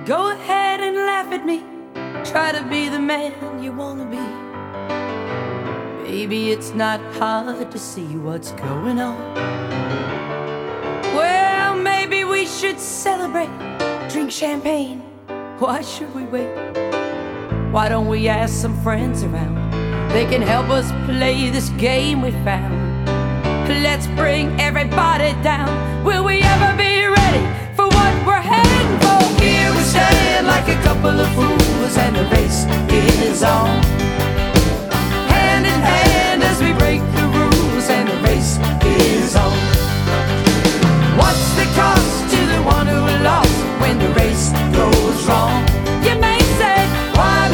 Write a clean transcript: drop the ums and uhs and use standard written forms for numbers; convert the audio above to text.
Go ahead and laugh at me. Try to be the man you wanna be. Maybe it's not hard to see what's going on. Well, maybe we should celebrate, drink champagne. Why should we wait? Why don't we ask some friends around? They can help us play this game we found. Let's bring everybody down. Will we ever be ready for what we're heading for? Here we stand like a couple of fools, and the race